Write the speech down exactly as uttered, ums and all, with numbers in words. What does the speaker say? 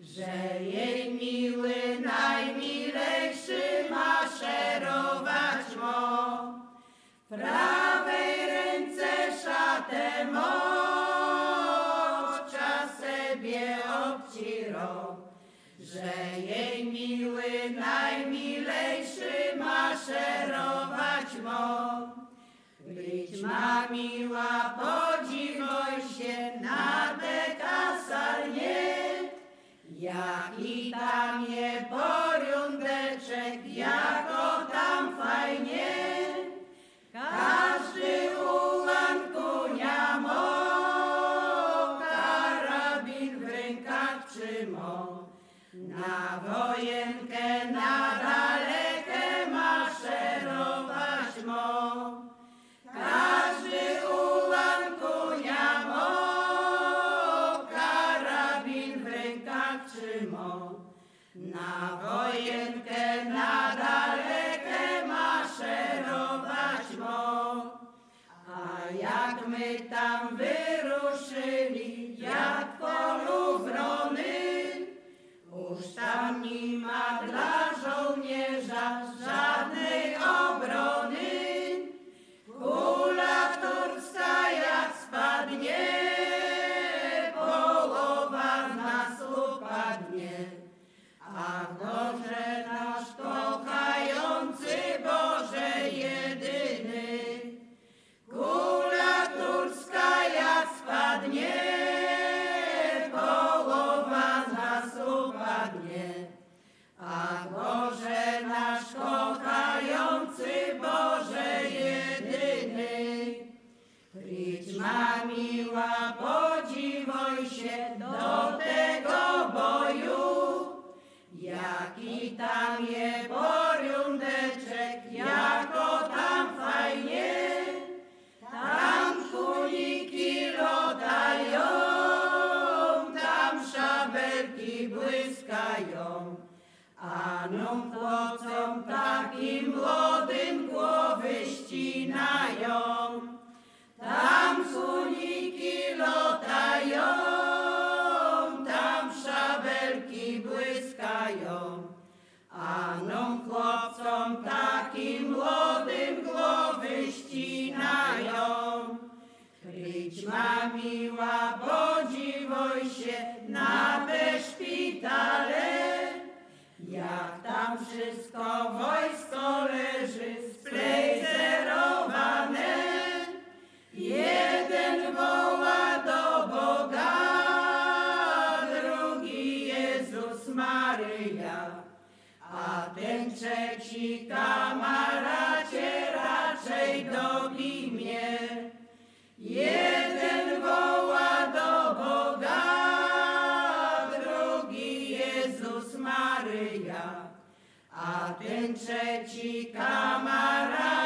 że jej miły najmilejszy maszerować mo. W prawej ręce szatę moc, sobie obcirą, że jej miły najmilejszy maszerować mo. Być ma miła, podziwoj się na te kasarnie, jaki tam je porządeczek, jako tam fajnie. Każdy ułan kunia mo, karabin w rękach trzymał. Na wojenkę, na dalekę maszerować mo. Każdy ułan kunia mo, karabin w rękach trzymał. Na wojenkę, na dalekę maszerować mo. A jak my tam wyruszyli, jak w polu wrony, już tam nie ma dla żołnierza żadnej obrony. Kula turska jak spadnie, połowa z nas upadnie. A Boże nasz kochający, Boże jedyny, kula turska jak spadnie, połowa z nas upadnie. A Boże nasz kochający, Boże jedyny, Pryć ma miła, podziwoj się do tego boju, jaki tam je porządeczek, jako tam fajnie. Tam kuniki lotają, tam szabelki błyskają, a nam chłopcom takim młodym głowy ścinają. Tam kuniki lotają, tam szabelki błyskają, a nam chłopcom takim młodym głowy ścinają. Pryć ma miła, podziwoj się na te szpitale, jak tam wszystko wojsko leży splejzerowane. Jeden woła do Boga, drugi Jezus Maryja, a ten trzeci kamaracie raczej dobi mnie. Jeden woła do Boga, drugi Jezus Maryja, a ten trzeci kamaracie